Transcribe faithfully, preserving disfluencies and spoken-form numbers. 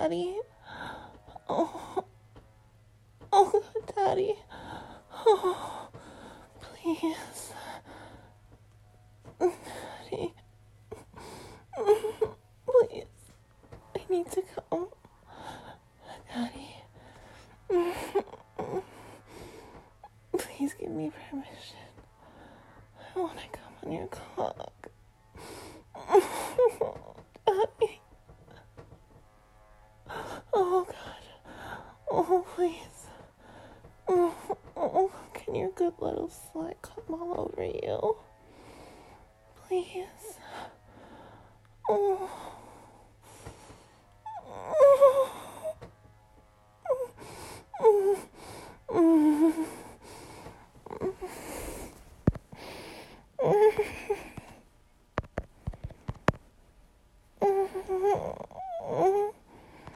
Daddy. Oh, oh, Daddy. Oh, please. Daddy. Please. I need to come. Daddy. Please give me permission. I want to come on your cock. Daddy. Oh, God. Oh, please. Oh, oh, can your good little slut come all over you? Please. Oh. Oh.